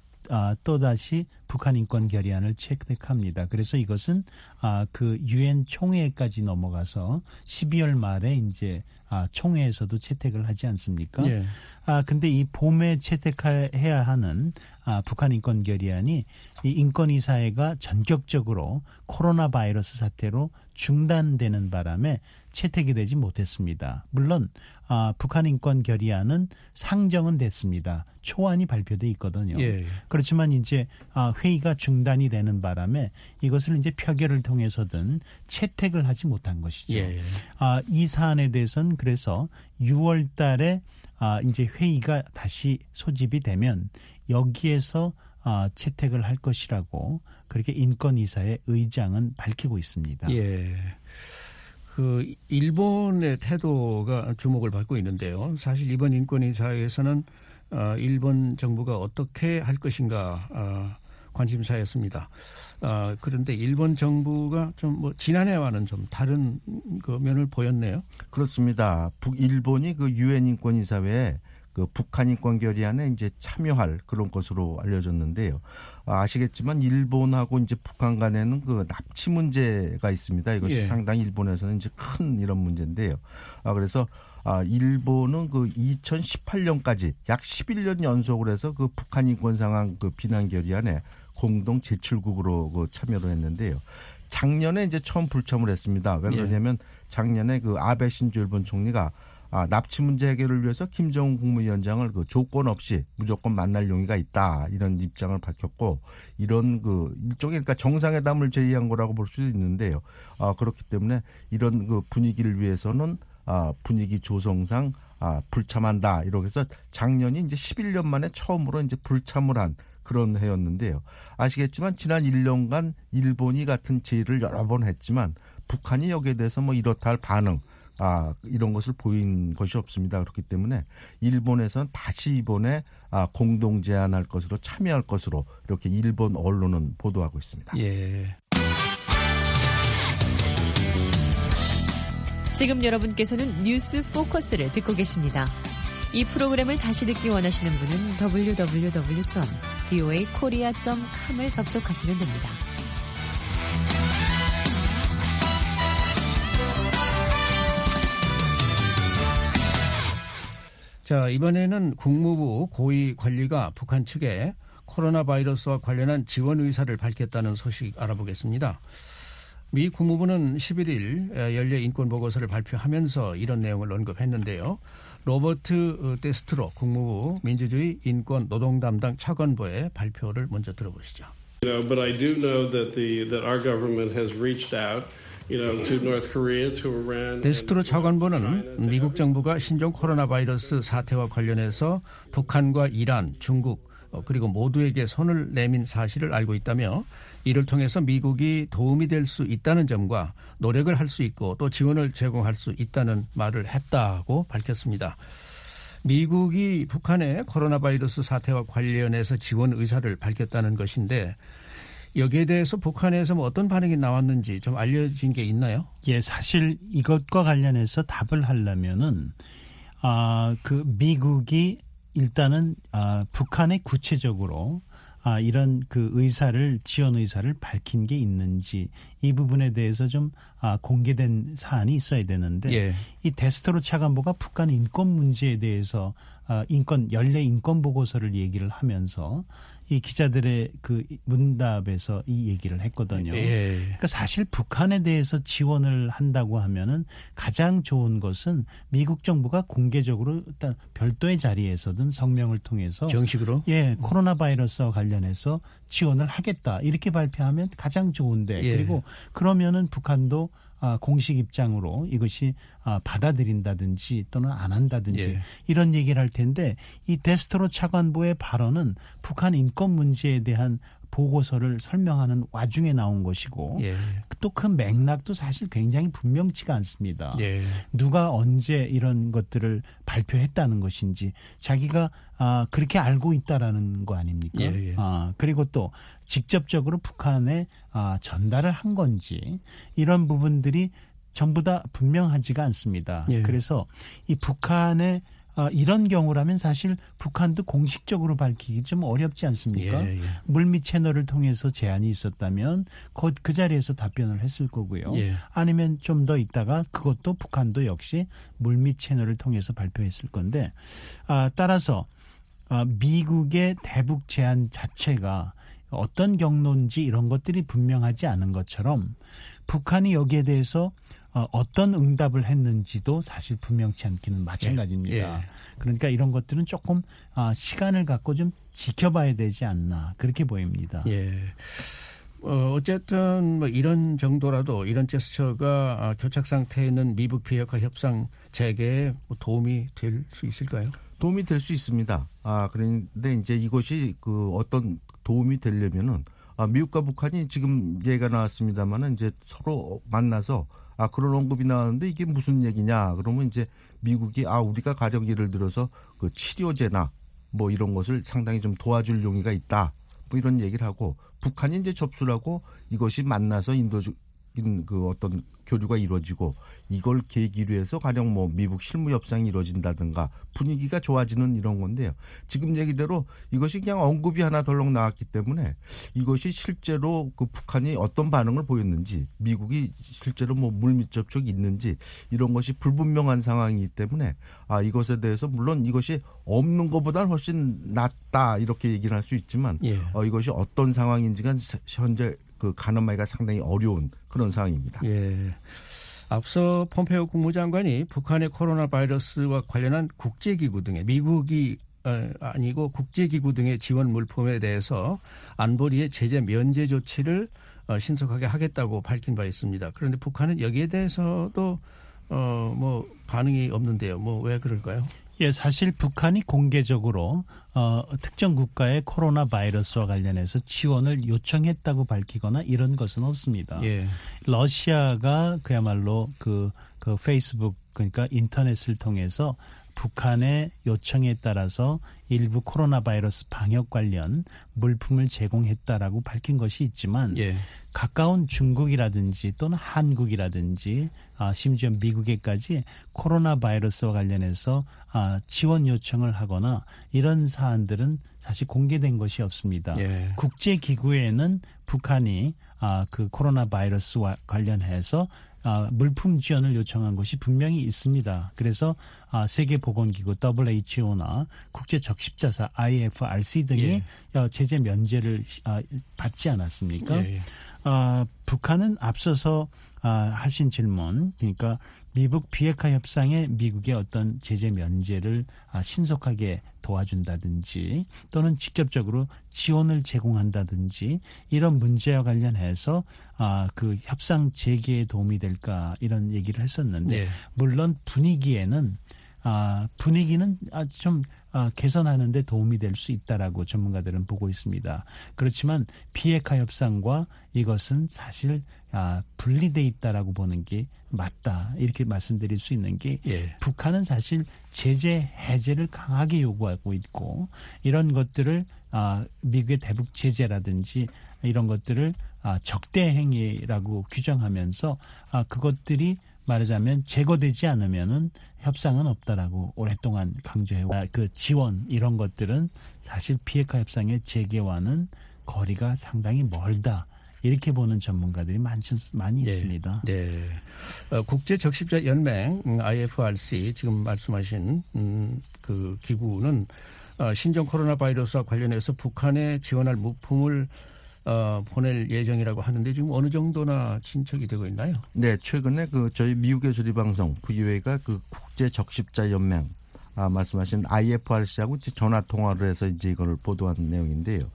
또다시 북한 인권 결의안을 채택합니다. 그래서 이것은 그 유엔 총회까지 넘어가서 12월 말에 이제 총회에서도 채택을 하지 않습니까? 예. 근데 이 봄에 채택해야 하는 북한 인권 결의안이 이 인권이사회가 전격적으로 코로나 바이러스 사태로 중단되는 바람에 채택이 되지 못했습니다. 물론 북한 인권 결의안은 상정은 됐습니다. 초안이 발표돼 있거든요. 예. 그렇지만 이제 회의가 중단이 되는 바람에 이것을 이제 표결을 통해서든 채택을 하지 못한 것이죠. 예. 이 사안에 대해서는 그래서 6월 달에 이제 회의가 다시 소집이 되면 여기에서 채택을 할 것이라고 그렇게 인권이사의 의장은 밝히고 있습니다. 예. 그 일본의 태도가 주목을 받고 있는데요. 사실 이번 인권이사회에서는 일본 정부가 어떻게 할 것인가 관심사였습니다. 그런데 일본 정부가 좀 뭐 지난해와는 좀 다른 그 면을 보였네요. 그렇습니다. 일본이 그 유엔 인권이사회에 그 북한 인권 결의안에 이제 참여할 그런 것으로 알려졌는데요. 아시겠지만 일본하고 이제 북한 간에는 그 납치 문제가 있습니다. 이것이 예. 상당히 일본에서는 이제 큰 이런 문제인데요. 그래서 일본은 그 2018년까지 약 11년 연속으로 해서 그 북한 인권 상황 그 비난 결의안에 공동 제출국으로 그 참여를 했는데요. 작년에 이제 처음 불참을 했습니다. 왜 그러냐면 작년에 그 아베 신조 일본 총리가 납치 문제 해결을 위해서 김정은 국무위원장을 그 조건 없이 무조건 만날 용의가 있다, 이런 입장을 밝혔고, 이런 그 일종의 그러니까 정상회담을 제의한 거라고 볼 수도 있는데요. 그렇기 때문에 이런 그 분위기를 위해서는 분위기 조성상 불참한다, 이렇게 해서 작년이 이제 11년 만에 처음으로 이제 불참을 한 그런 해였는데요. 아시겠지만 지난 1년간 일본이 같은 제의를 여러 번 했지만 북한이 여기에 대해서 뭐 이렇다 할 반응, 이런 것을 보인 것이 없습니다. 그렇기 때문에 일본에서는 다시 이번에 공동 제안할 것으로, 참여할 것으로 이렇게 일본 언론은 보도하고 있습니다. 예. 지금 여러분께서는 뉴스 포커스를 듣고 계십니다. 이 프로그램을 다시 듣기 원하시는 분은 www.voakorea.com을 접속하시면 됩니다. 자, 이번에는 국무부 고위 관리가 북한 측에 코로나 바이러스와 관련한 지원 의사를 밝혔다는 소식 알아보겠습니다. 미 국무부는 11일 연례 인권 보고서를 발표하면서 이런 내용을 언급했는데요. 로버트 데스트로 국무부 민주주의 인권 노동 담당 차관보의 발표를 먼저 들어보시죠. But I do know that our government has reached out, to North Korea, to Iran. 데스트로 차관보는 미국 정부가 신종 코로나 바이러스 사태와 관련해서 북한과 이란, 중국 그리고 모두에게 손을 내민 사실을 알고 있다며 이를 통해서 미국이 도움이 될 수 있다는 점과 노력을 할 수 있고 또 지원을 제공할 수 있다는 말을 했다고 밝혔습니다. 미국이 북한의 코로나 바이러스 사태와 관련해서 지원 의사를 밝혔다는 것인데 여기에 대해서 북한에서 어떤 반응이 나왔는지 좀 알려진 게 있나요? 예, 사실 이것과 관련해서 답을 하려면은 그 미국이 일단은 북한에 구체적으로 이런 그 지원 의사를 밝힌 게 있는지 이 부분에 대해서 좀 공개된 사안이 있어야 되는데 예. 이 데스트로 차관보가 북한 인권 문제에 대해서 연례 인권 보고서를 얘기를 하면서 이 기자들의 그 문답에서 이 얘기를 했거든요. 예. 그러니까 사실 북한에 대해서 지원을 한다고 하면은 가장 좋은 것은 미국 정부가 공개적으로 일단 별도의 자리에서든 성명을 통해서 정식으로 코로나 바이러스와 관련해서 지원을 하겠다 이렇게 발표하면 가장 좋은데 그리고 그러면은 북한도 공식 입장으로 이것이 받아들인다든지 또는 안 한다든지 이런 얘기를 할 텐데 이 데스트로 차관보의 발언은 북한 인권 문제에 대한 보고서를 설명하는 와중에 나온 것이고 또 그 맥락도 사실 굉장히 분명치가 않습니다. 누가 언제 이런 것들을 발표했다는 것인지 자기가 그렇게 알고 있다라는 거 아닙니까? 그리고 또 직접적으로 북한에 전달을 한 건지 이런 부분들이 전부 다 분명하지가 않습니다. 그래서 이 북한의 이런 경우라면 사실 북한도 공식적으로 밝히기 좀 어렵지 않습니까? 물밑 채널을 통해서 제안이 있었다면 그 자리에서 답변을 했을 거고요. 아니면 좀 더 있다가 그것도 북한도 역시 물밑 채널을 통해서 발표했을 건데 따라서 미국의 대북 제안 자체가 어떤 경로인지 이런 것들이 분명하지 않은 것처럼 북한이 여기에 대해서 어떤 응답을 했는지도 사실 분명치 않기는 마찬가지입니다. 그러니까 이런 것들은 조금 시간을 갖고 좀 지켜봐야 되지 않나 그렇게 보입니다. 어쨌든 이런 정도라도 이런 제스처가 교착 상태에 있는 미북 비핵화 협상 재개에 도움이 될 수 있을까요? 도움이 될 수 있습니다. 그런데 이제 이것이 어떤 도움이 되려면은 미국과 북한이 지금 얘기가 나왔습니다만은 이제 서로 만나서 그런 언급이 나왔는데 이게 무슨 얘기냐? 그러면 이제 미국이 우리가 가령 예를 들어서 그 치료제나 뭐 이런 것을 상당히 좀 도와줄 용의가 있다. 뭐 이런 얘기를 하고 북한이 이제 접수를 하고 이것이 만나서 인도적인 그 어떤 교류가 이루어지고 이걸 계기로 해서 가령 뭐 미북 실무 협상이 이루어진다든가 분위기가 좋아지는 이런 건데요. 지금 얘기대로 이것이 그냥 언급이 하나 덜렁 나왔기 때문에 이것이 실제로 그 북한이 어떤 반응을 보였는지 미국이 실제로 뭐 물밑 접촉이 있는지 이런 것이 불분명한 상황이기 때문에 이것에 대해서 물론 이것이 없는 것보다는 훨씬 낫다 이렇게 얘기를 할 수 있지만 이것이 어떤 상황인지가 현재 그 가늠하기가 상당히 어려운 그런 상황입니다. 앞서 폼페오 국무장관이 북한의 코로나 바이러스와 관련한 국제기구 등의 미국이 아니고 국제기구 등의 지원 물품에 대해서 안보리의 제재 면제 조치를 신속하게 하겠다고 밝힌 바 있습니다. 그런데 북한은 여기에 대해서도 뭐 반응이 없는데요. 뭐 왜 그럴까요? 사실 북한이 공개적으로 특정 국가의 코로나 바이러스와 관련해서 지원을 요청했다고 밝히거나 이런 것은 없습니다. 러시아가 그야말로 그 페이스북 그러니까 인터넷을 통해서 북한의 요청에 따라서 일부 코로나 바이러스 방역 관련 물품을 제공했다라고 밝힌 것이 있지만 가까운 중국이라든지 또는 한국이라든지 심지어 미국에까지 코로나 바이러스와 관련해서 지원 요청을 하거나 이런 사안들은 사실 공개된 것이 없습니다. 국제기구에는 북한이 그 코로나 바이러스와 관련해서 물품 지원을 요청한 곳이 분명히 있습니다. 그래서 세계보건기구 WHO나 국제적십자사 IFRC 등이 제재 면제를 받지 않았습니까? 예. 북한은 앞서서 하신 질문, 그러니까 미국 비핵화 협상에 미국의 어떤 제재 면제를 신속하게 도와준다든지 또는 직접적으로 지원을 제공한다든지 이런 문제와 관련해서 그 협상 재개에 도움이 될까 이런 얘기를 했었는데 네. 물론 분위기는 좀 개선하는 데 도움이 될 수 있다라고 전문가들은 보고 있습니다. 그렇지만 비핵화 협상과 이것은 사실 분리돼 있다라고 보는 게 맞다. 이렇게 말씀드릴 수 있는 게 북한은 사실 제재 해제를 강하게 요구하고 있고 이런 것들을 미국의 대북 제재라든지 이런 것들을 적대 행위라고 규정하면서 그것들이 말하자면 제거되지 않으면은 협상은 없다라고 오랫동안 강조해왔고 그 지원 이런 것들은 사실 비핵화 협상의 재개와는 거리가 상당히 멀다. 이렇게 보는 전문가들이 많이 있습니다. 네. 국제적십자연맹 IFRC 지금 말씀하신 그 기구는 신종 코로나 바이러스와 관련해서 북한에 지원할 물품을 보낼 예정이라고 하는데 지금 어느 정도나 진척이 되고 있나요? 네, 최근에 저희 미국의 조리방송 VOA가 그 국제적십자연맹 말씀하신 IFRC하고 전화 통화를 해서 이제 이걸 보도한 내용인데요.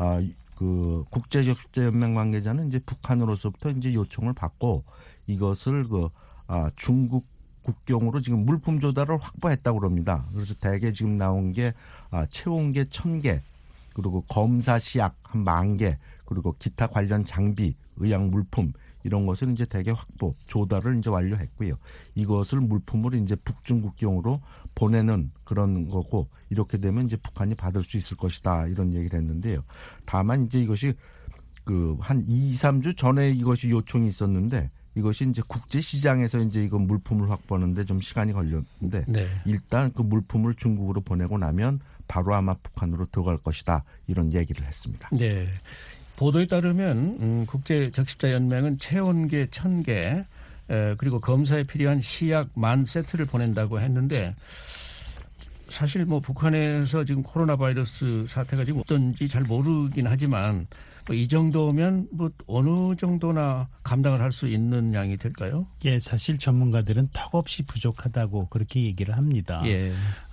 그 국제적십자연맹 관계자는 이제 북한으로서부터 이제 요청을 받고 이것을 중국 국경으로 지금 물품 조달을 확보했다고 그럽니다. 그래서 대개 지금 나온 게 체온계 1,000개, 그리고 검사 시약 한 10,000개, 그리고 기타 관련 장비, 의약 물품 이런 것을 이제 대개 확보, 조달을 이제 완료했고요. 이것을 물품으로 이제 북중 국경으로 보내는 그런 거고 이렇게 되면 이제 북한이 받을 수 있을 것이다 이런 얘기를 했는데요. 다만 이제 이것이 한 2-3주 전에 이것이 요청이 있었는데 이것이 이제 국제 시장에서 이제 이거 물품을 확보하는데 좀 시간이 걸렸는데 일단 그 물품을 중국으로 보내고 나면 바로 아마 북한으로 들어갈 것이다 이런 얘기를 했습니다. 네. 보도에 따르면 국제적십자연맹은 체온계 1,000개 그리고 검사에 필요한 시약 10,000세트를 보낸다고 했는데 사실 뭐 북한에서 지금 코로나 바이러스 사태가 지금 어떤지 잘 모르긴 하지만 이 정도면 뭐 어느 정도나 감당을 할 수 있는 양이 될까요? 예, 사실 전문가들은 턱없이 부족하다고 그렇게 얘기를 합니다. 예.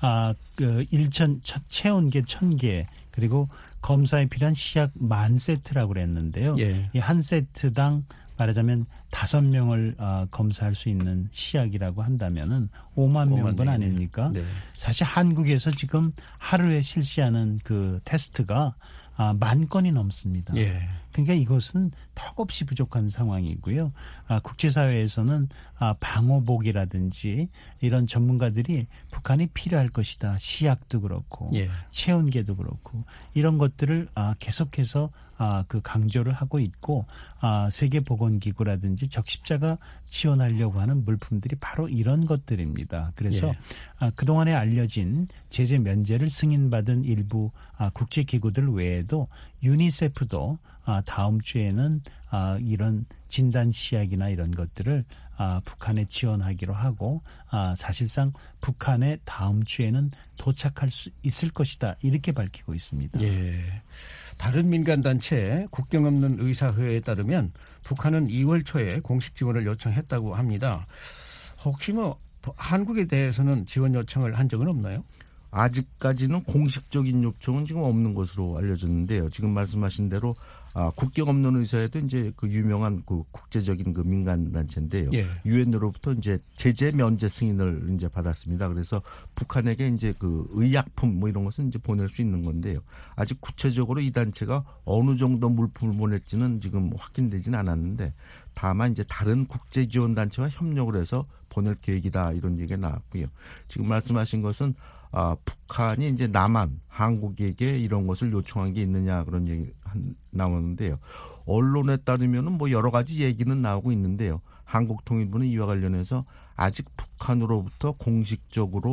체온계 1,000개 그리고 검사에 필요한 시약 10,000세트라고 그랬는데요. 예. 이 한 세트당 말하자면 5명을 검사할 수 있는 시약이라고 한다면은 5만 명분 아닙니까? 네. 사실 한국에서 지금 하루에 실시하는 그 테스트가 10,000건이 넘습니다. 예. 그러니까 이것은 턱없이 부족한 상황이고요. 국제사회에서는 방호복이라든지 이런 전문가들이 북한이 필요할 것이다. 시약도 그렇고 체온계도 그렇고 이런 것들을 계속해서 그 강조를 하고 있고 세계보건기구라든지 적십자가 지원하려고 하는 물품들이 바로 이런 것들입니다. 그래서 그동안에 알려진 제재 면제를 승인받은 일부 국제기구들 외에도 유니세프도 다음 주에는 이런 진단 시약이나 이런 것들을 북한에 지원하기로 하고 사실상 북한에 다음 주에는 도착할 수 있을 것이다 이렇게 밝히고 있습니다. 예. 다른 민간단체 국경 없는 의사회에 따르면 북한은 2월 초에 공식 지원을 요청했다고 합니다. 혹시 뭐 한국에 대해서는 지원 요청을 한 적은 없나요? 아직까지는 공식적인 요청은 지금 없는 것으로 알려졌는데요. 지금 말씀하신 대로 국경 없는 의사회도 이제 그 유명한 그 국제적인 그 민간 단체인데요. 유엔으로부터 이제 제재 면제 승인을 이제 받았습니다. 그래서 북한에게 이제 그 의약품 뭐 이런 것은 이제 보낼 수 있는 건데요. 아직 구체적으로 이 단체가 어느 정도 물품을 보낼지는 지금 확인되지는 않았는데 다만 이제 다른 국제 지원 단체와 협력을 해서 보낼 계획이다 이런 얘기가 나왔고요. 지금 말씀하신 것은 북한이 이제 남한, 한국에게 이런 것을 요청한 게 있느냐 그런 얘기 나오는데요. 언론에 따르면은 뭐 여러 가지 얘기는 나오고 있는데요. 한국통일부는 이와 관련해서 아직 북한으로부터 공식적으로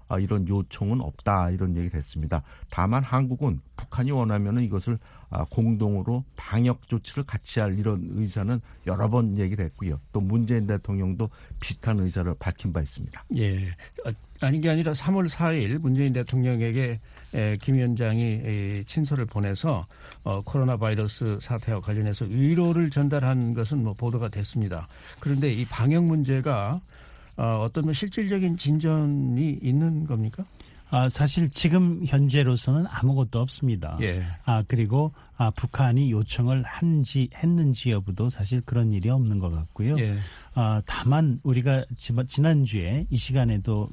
이런 요청은 없다 이런 얘기를 했습니다. 다만 한국은 북한이 원하면은 이것을 공동으로 방역 조치를 같이 할 이런 의사는 여러 번 얘기를 했고요. 또 문재인 대통령도 비슷한 의사를 밝힌 바 있습니다. 예, 아닌 게 아니라 3월 4일 문재인 대통령에게 김 위원장이 친서를 보내서 코로나 바이러스 사태와 관련해서 위로를 전달한 것은 뭐 보도가 됐습니다. 그런데 이 방역 문제가 어떤 실질적인 진전이 있는 겁니까? 사실 지금 현재로서는 아무것도 없습니다. 예. 그리고 북한이 요청을 했는지 여부도 사실 그런 일이 없는 것 같고요. 예. 다만 우리가 지난주에 이 시간에도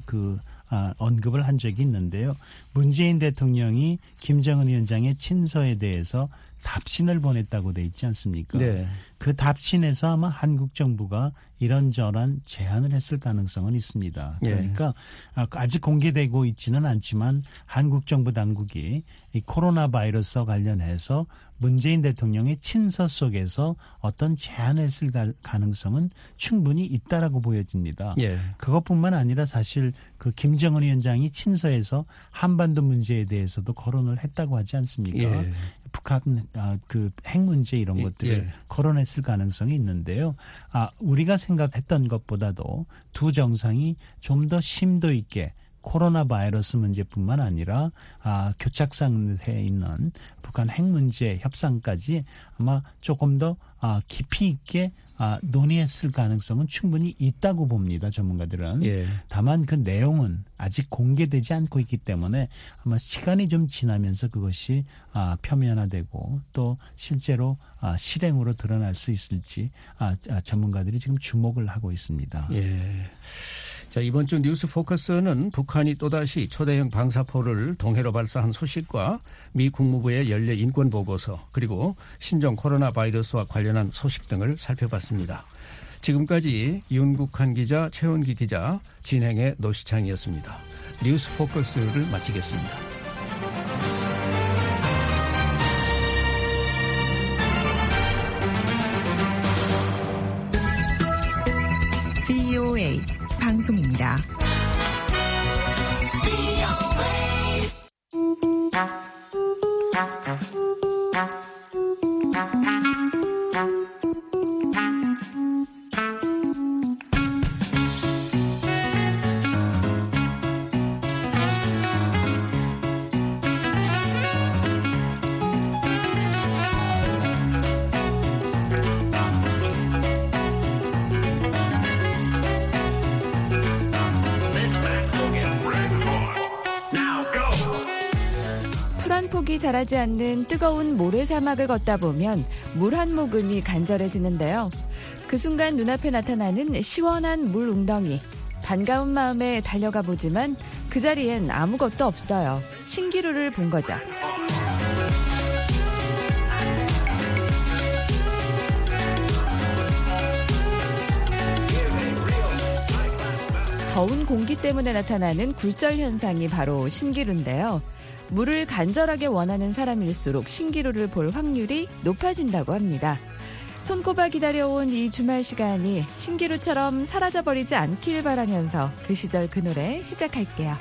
언급을 한 적이 있는데요. 문재인 대통령이 김정은 위원장의 친서에 대해서 답신을 보냈다고 돼 있지 않습니까? 네. 그 답신에서 아마 한국 정부가 이런저런 제안을 했을 가능성은 있습니다. 그러니까 아직 공개되고 있지는 않지만 한국 정부 당국이 이 코로나 바이러스와 관련해서 문재인 대통령의 친서 속에서 어떤 제안을 했을 가능성은 충분히 있다라고 보여집니다. 예. 그것뿐만 아니라 사실 그 김정은 위원장이 친서에서 한반도 문제에 대해서도 거론을 했다고 하지 않습니까? 예. 북한 그 핵 문제 이런 것들을 거론했을 가능성이 있는데요. 우리가 생각했던 것보다도 두 정상이 좀 더 심도 있게 코로나 바이러스 문제뿐만 아니라 교착 상태에 있는 북한 핵 문제 협상까지 아마 조금 더 깊이 있게 논의했을 가능성은 충분히 있다고 봅니다. 전문가들은. 예. 다만 그 내용은 아직 공개되지 않고 있기 때문에 아마 시간이 좀 지나면서 그것이 표면화되고 또 실제로 실행으로 드러날 수 있을지 전문가들이 지금 주목을 하고 있습니다. 예. 자, 이번 주 뉴스 포커스는 북한이 또다시 초대형 방사포를 동해로 발사한 소식과 미 국무부의 연례 인권 보고서 그리고 신종 코로나 바이러스와 관련한 소식 등을 살펴봤습니다. 지금까지 윤국한 기자, 최원기 기자, 진행의 노시창이었습니다. 뉴스 포커스를 마치겠습니다. VOA 방송입니다. 풀한폭이 자라지 않는 뜨거운 모래사막을 걷다 보면 물 한 모금이 간절해지는데요. 그 순간 눈앞에 나타나는 시원한 물 웅덩이. 반가운 마음에 달려가 보지만 그 자리엔 아무것도 없어요. 신기루를 본 거죠. 더운 공기 때문에 나타나는 굴절 현상이 바로 신기루인데요. 물을 간절하게 원하는 사람일수록 신기루를 볼 확률이 높아진다고 합니다. 손꼽아 기다려온 이 주말 시간이 신기루처럼 사라져버리지 않길 바라면서 그 시절 그 노래 시작할게요.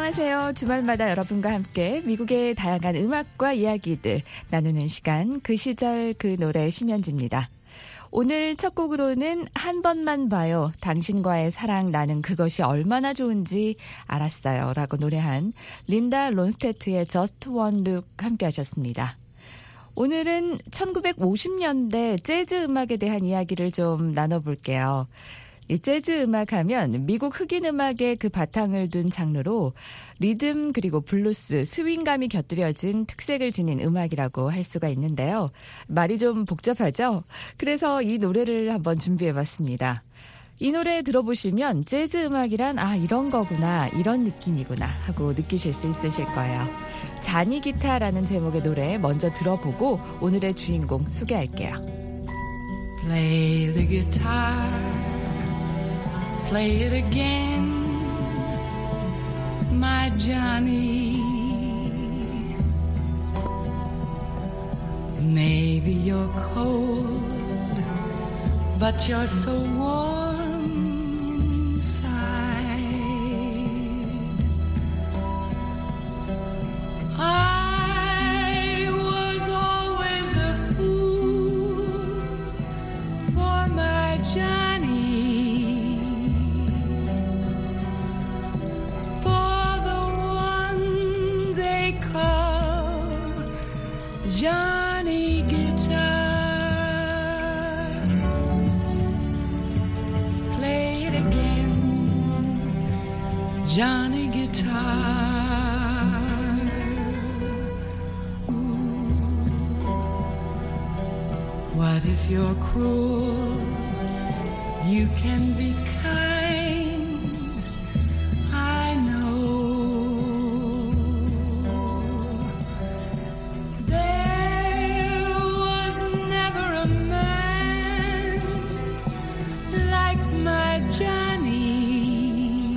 안녕하세요. 주말마다 여러분과 함께 미국의 다양한 음악과 이야기들 나누는 시간, 그 시절 그 노래 심연지입니다. 오늘 첫 곡으로는 한 번만 봐요. 당신과의 사랑 나는 그것이 얼마나 좋은지 알았어요. 라고 노래한 린다 론스테트의 Just One Look 함께 하셨습니다. 오늘은 1950년대 재즈 음악에 대한 이야기를 좀 나눠볼게요. 이 재즈 음악 하면 미국 흑인 음악의 그 바탕을 둔 장르로 리듬 그리고 블루스, 스윙감이 곁들여진 특색을 지닌 음악이라고 할 수가 있는데요. 말이 좀 복잡하죠? 그래서 이 노래를 한번 준비해봤습니다. 이 노래 들어보시면 재즈 음악이란 이런 거구나, 이런 느낌이구나 하고 느끼실 수 있으실 거예요. 자니 기타라는 제목의 노래 먼저 들어보고 오늘의 주인공 소개할게요. Play the guitar, play it again, my Johnny. Maybe you're cold, but you're so warm inside. I was always a fool for my Johnny, for the one they call Johnny Guitar. Play it again, Johnny Guitar. What if you're cruel? You can be kind, I know. There was never a man like my Johnny,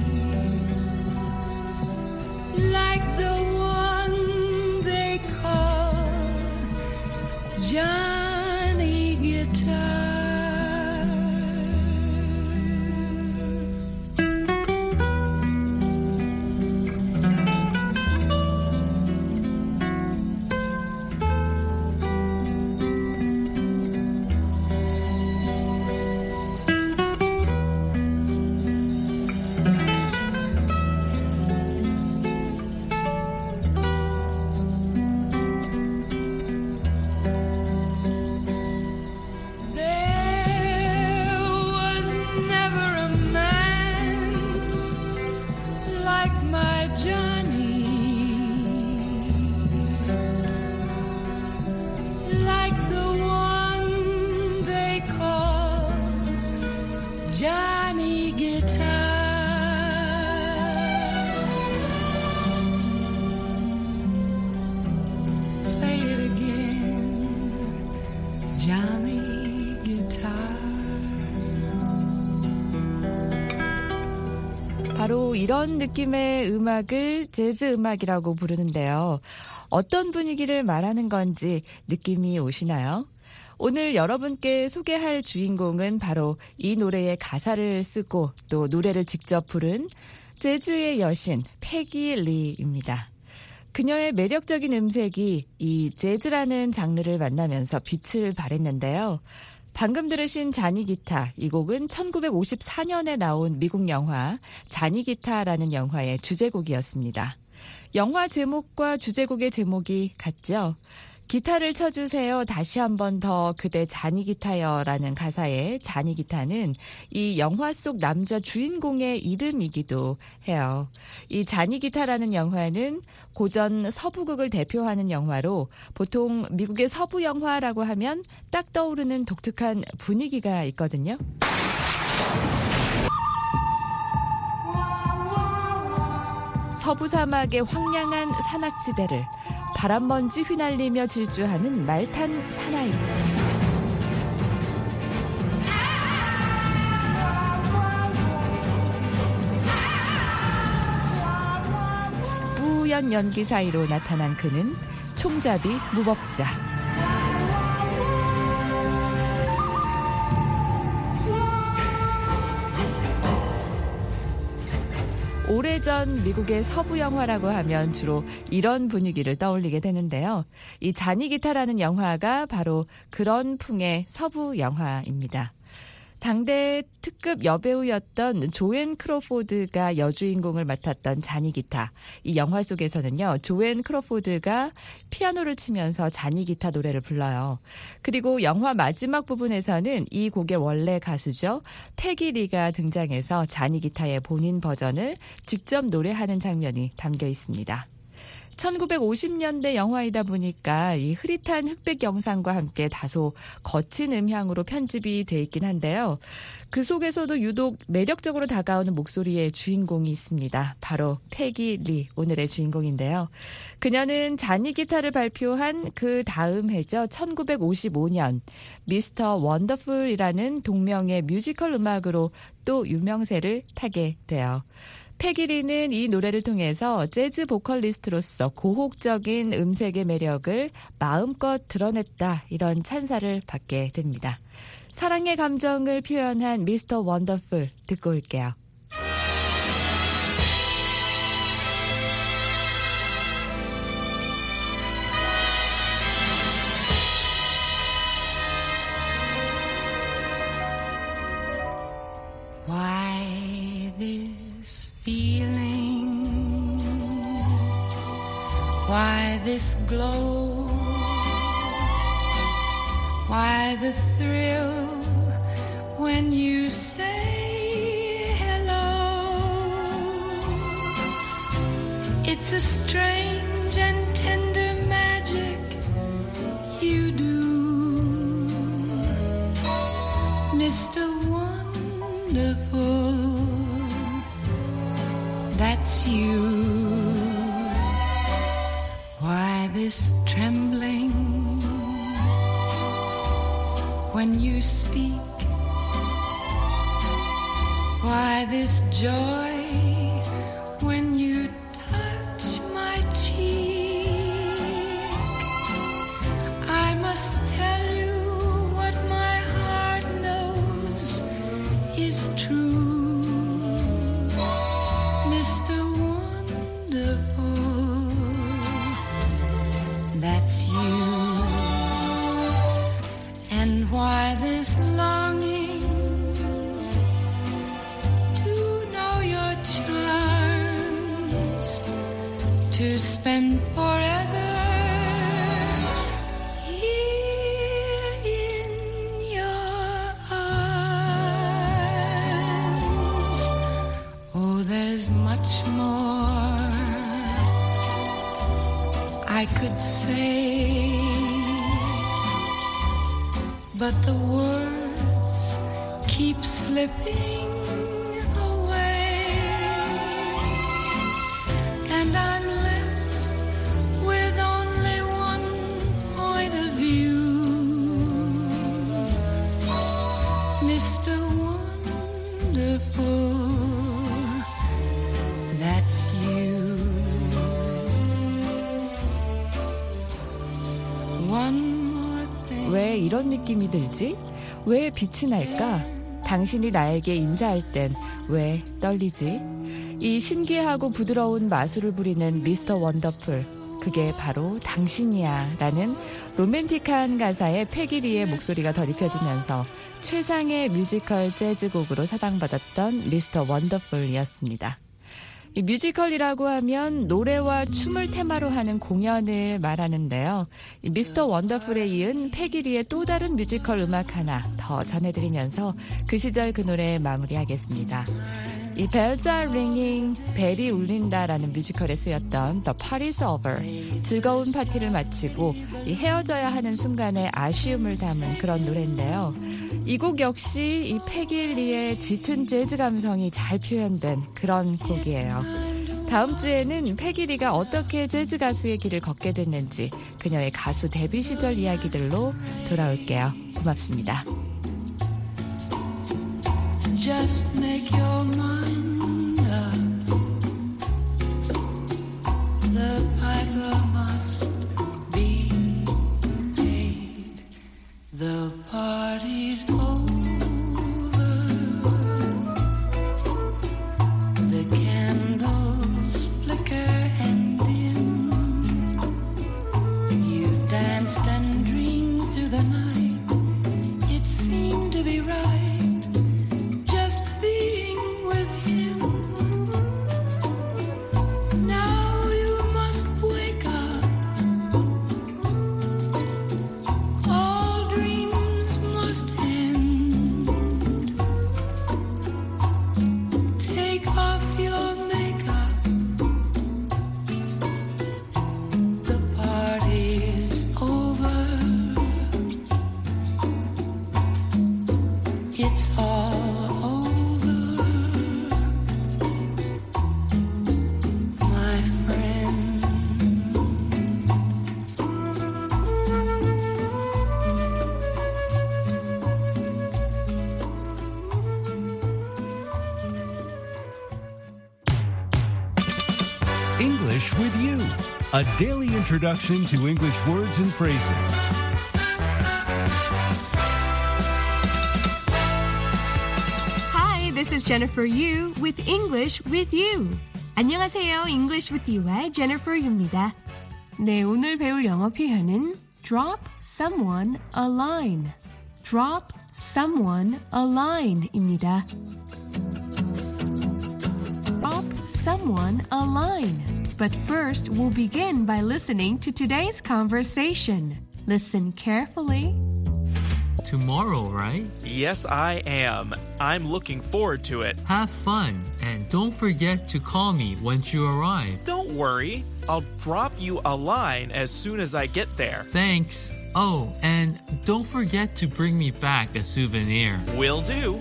like the one they call Johnny Guitar. Johnny Guitar. Play it again, Johnny Guitar. 바로 이런 느낌의 음악을 재즈 음악이라고 부르는데요. 어떤 분위기를 말하는 건지 느낌이 오시나요? 오늘 여러분께 소개할 주인공은 바로 이 노래의 가사를 쓰고 또 노래를 직접 부른 재즈의 여신 패기 리입니다. 그녀의 매력적인 음색이 이 재즈라는 장르를 만나면서 빛을 발했는데요. 방금 들으신 자니 기타, 이 곡은 1954년에 나온 미국 영화 자니 기타라는 영화의 주제곡이었습니다. 영화 제목과 주제곡의 제목이 같죠? 기타를 쳐주세요. 다시 한 번 더 그대 자니 기타여 라는 가사의 자니 기타는 이 영화 속 남자 주인공의 이름이기도 해요. 이 자니 기타라는 영화는 고전 서부극을 대표하는 영화로 보통 미국의 서부 영화라고 하면 딱 떠오르는 독특한 분위기가 있거든요. 서부 사막의 황량한 산악지대를 바람먼지 휘날리며 질주하는 말탄 사나이. 뿌연 연기 사이로 나타난 그는 총잡이 무법자. 오래 오래전 미국의 서부 영화라고 하면 주로 이런 분위기를 떠올리게 되는데요. 이 자니기타라는 영화가 바로 그런 풍의 서부 영화입니다. 당대 특급 여배우였던 조앤 크로포드가 여주인공을 맡았던 자니기타. 이 영화 속에서는요, 조앤 크로포드가 피아노를 치면서 자니기타 노래를 불러요. 그리고 영화 마지막 부분에서는 이 곡의 원래 가수죠, 패기 리가 등장해서 자니기타의 본인 버전을 직접 노래하는 장면이 담겨 있습니다. 1950년대 영화이다 보니까 이 흐릿한 흑백 영상과 함께 다소 거친 음향으로 편집이 돼 있긴 한데요. 그 속에서도 유독 매력적으로 다가오는 목소리의 주인공이 있습니다. 바로 패기 리, 오늘의 주인공인데요. 그녀는 자니기타를 발표한 그 다음 해죠. 1955년 미스터 원더풀이라는 동명의 뮤지컬 음악으로 또 유명세를 타게 돼요. 패기 리는 이 노래를 통해서 재즈 보컬리스트로서 고혹적인 음색의 매력을 마음껏 드러냈다, 이런 찬사를 받게 됩니다. 사랑의 감정을 표현한 미스터 원더풀 듣고 올게요. Why this feeling? Why this glow? Why the thrill when you say hello? It's a strange and tender magic you do, Mr. Wonderful. That's you. Why this trembling when you speak? Why this joy when you touch my cheek? I must tell you what my heart knows is true. That's you. And why this longing to know your charms, to spend forever here in your arms. Oh, there's much more I could say, but the words keep slipping away, and I'm left with only one point of view, Mr. Wonderful. That's you. 왜 이런 느낌이 들지? 왜 빛이 날까? 당신이 나에게 인사할 땐 왜 떨리지? 이 신기하고 부드러운 마술을 부리는 미스터 원더풀, 그게 바로 당신이야 라는 로맨틱한 가사에 패기 리의 목소리가 덧입혀지면서 최상의 뮤지컬 재즈곡으로 사랑받았던 미스터 원더풀이었습니다. 이 뮤지컬이라고 하면 노래와 춤을 테마로 하는 공연을 말하는데요. 이 미스터 원더풀에 이은 패기 리의 또 다른 뮤지컬 음악 하나 더 전해드리면서 그 시절 그 노래 마무리하겠습니다. 이 Bells are ringing, 벨이 울린다라는 뮤지컬에 쓰였던 The Party's Over, 즐거운 파티를 마치고 이 헤어져야 하는 순간의 아쉬움을 담은 그런 노래인데요. 이 곡 역시 이 패기 리의 짙은 재즈 감성이 잘 표현된 그런 곡이에요. 다음 주에는 패기 리가 어떻게 재즈 가수의 길을 걷게 됐는지 그녀의 가수 데뷔 시절 이야기들로 돌아올게요. 고맙습니다. Just make your mind up. The piper must be paid. The party's over. The candle English with You, a daily introduction to English words and phrases. Hi, this is Jennifer Yu with English with You. 안녕하세요. English with You의 Jennifer Yu입니다. 네, 오늘 배울 영어 표현은 drop someone a line. drop someone a line입니다. drop someone a line. But first, we'll begin by listening to today's conversation. Listen carefully. Tomorrow, right? Yes, I am. I'm looking forward to it. Have fun, and don't forget to call me once you arrive. Don't worry. I'll drop you a line as soon as I get there. Thanks. Oh, and don't forget to bring me back a souvenir. Will do.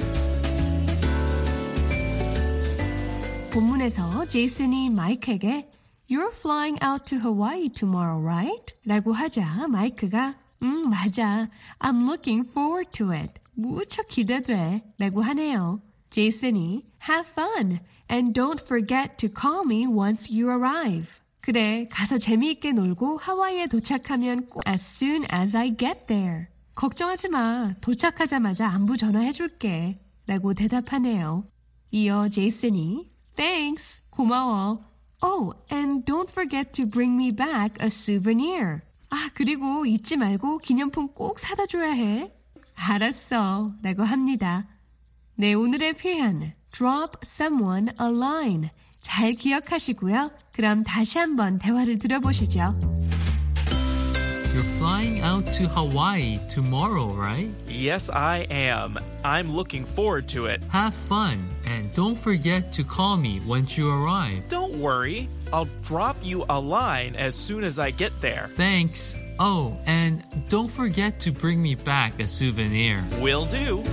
본문에서 제이슨이 마이크에게 You're flying out to Hawaii tomorrow, right? 라고 하자 마이크가 맞아. I'm looking forward to it. 무척 기대돼. 라고 하네요. 제이슨이 Have fun and don't forget to call me once you arrive. 그래, 가서 재미있게 놀고 하와이에 도착하면 꼭 as soon as I get there. 걱정하지 마. 도착하자마자 안부 전화해줄게. 라고 대답하네요. 이어 제이슨이 Thanks. 고마워. Oh, and don't forget to bring me back a souvenir. 아, 그리고 잊지 말고 기념품 꼭 사다 줘야 해. 알았어. 라고 합니다. 네, 오늘의 표현 drop someone a line. 잘 기억하시고요. 그럼 다시 한번 대화를 들어보시죠. You're flying out to Hawaii tomorrow, right? Yes, I am. I'm looking forward to it. Have fun, and don't forget to call me once you arrive. Don't worry. I'll drop you a line as soon as I get there. Thanks. Oh, and don't forget to bring me back a souvenir. Will do.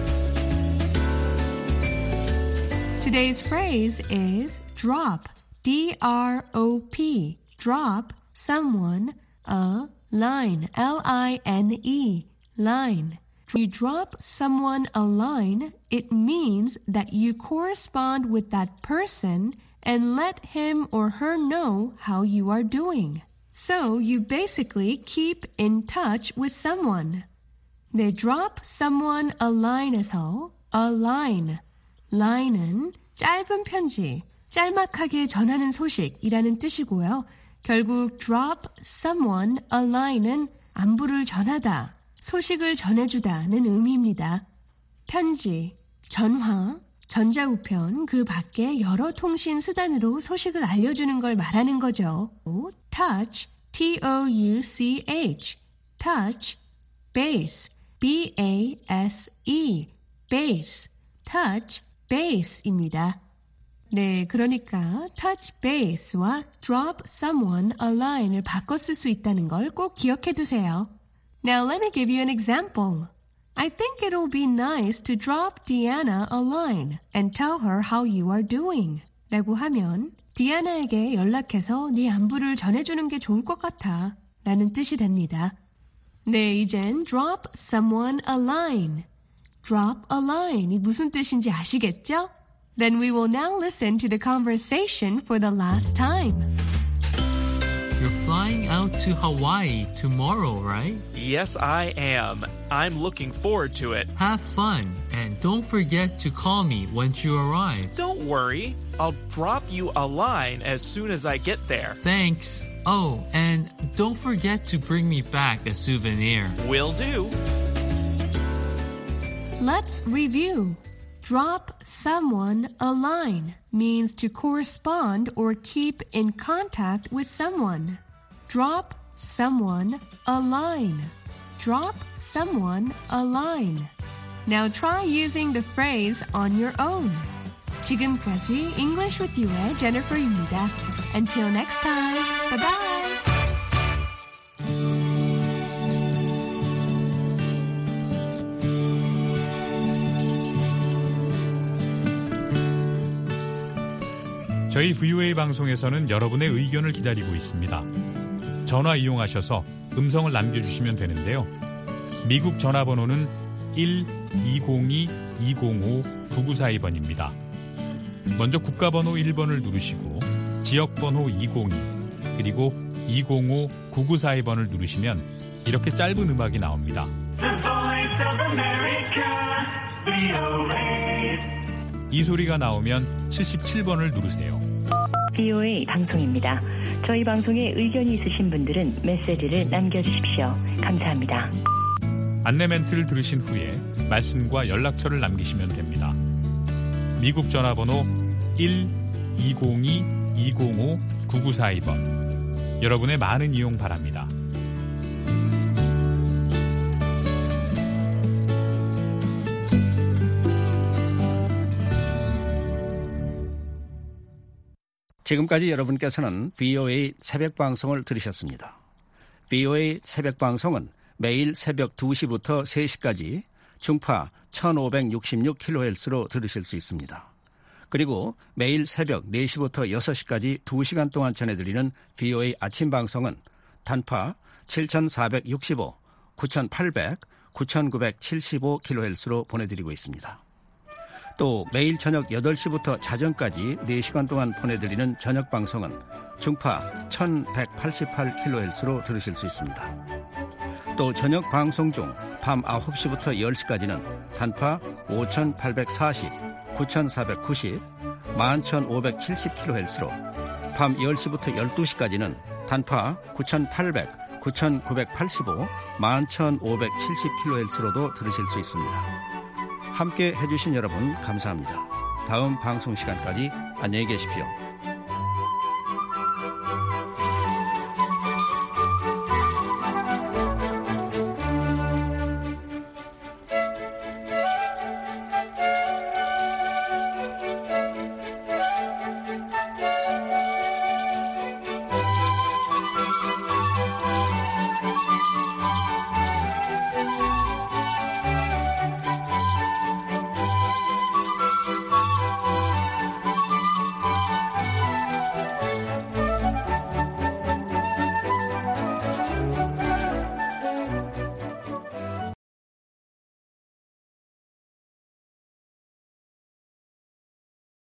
Today's phrase is drop. D-R-O-P. Drop someone a line. L-I-N-E. Line. You drop someone a line, it means that you correspond with that person and let him or her know how you are doing. So you basically keep in touch with someone. 네, drop someone a line에서 a line. line은 짧은 편지, 짤막하게 전하는 소식이라는 뜻이고요. 결국 drop someone a line은 안부를 전하다, 소식을 전해주다는 의미입니다. 편지, 전화, 전자우편, 그 밖에 여러 통신 수단으로 소식을 알려주는 걸 말하는 거죠. touch, T-O-U-C-H, touch, base, B-A-S-E, base, touch, base입니다. 네, 그러니까 touch base와 drop someone a line을 바꿔 쓸 수 있다는 걸 꼭 기억해 두세요. Now let me give you an example. I think it'll be nice to drop Deanna a line and tell her how you are doing. 라고 하면 디아나에게 연락해서 네 안부를 전해주는 게 좋을 것 같아. 라는 뜻이 됩니다. 네, 이젠 drop someone a line. drop a line 이 무슨 뜻인지 아시겠죠? Then we will now listen to the conversation for the last time. You're flying out to Hawaii tomorrow, right? Yes, I am. I'm looking forward to it. Have fun, and don't forget to call me once you arrive. Don't worry. I'll drop you a line as soon as I get there. Thanks. Oh, and don't forget to bring me back a souvenir. Will do. Let's review. Drop someone a line means to correspond or keep in contact with someone. Drop someone a line. Drop someone a line. Now try using the phrase on your own. 지금까지 English with You의 Jennifer입니다. Until next time. Bye-bye. 저희 VOA 방송에서는 여러분의 의견을 기다리고 있습니다. 전화 이용하셔서 음성을 남겨주시면 되는데요. 미국 전화번호는 1-202-205-9942번입니다. 먼저 국가번호 1번을 누르시고 지역번호 202 그리고 205-9942번을 누르시면 이렇게 짧은 음악이 나옵니다. 이 소리가 나오면 77번을 누르세요. VOA 방송입니다. 저희 방송에 의견이 있으신 분들은 메시지를 남겨주십시오. 감사합니다. 안내 멘트를 들으신 후에 말씀과 연락처를 남기시면 됩니다. 미국 전화번호 1-202-205-9942번. 여러분의 많은 이용 바랍니다. 지금까지 여러분께서는 VOA 새벽방송을 들으셨습니다. VOA 새벽방송은 매일 새벽 2시부터 3시까지 중파 1566kHz로 들으실 수 있습니다. 그리고 매일 새벽 4시부터 6시까지 2시간 동안 전해드리는 VOA 아침방송은 단파 7465, 9800, 9975kHz로 보내드리고 있습니다. 또 매일 저녁 8시부터 자정까지 4시간 동안 보내드리는 저녁방송은 중파 1188kHz로 들으실 수 있습니다. 또 저녁 방송 중 밤 9시부터 10시까지는 단파 5840, 9490, 11570kHz로 밤 10시부터 12시까지는 단파 9800, 9985, 11570kHz로도 들으실 수 있습니다. 함께 해주신 여러분 감사합니다. 다음 방송 시간까지 안녕히 계십시오.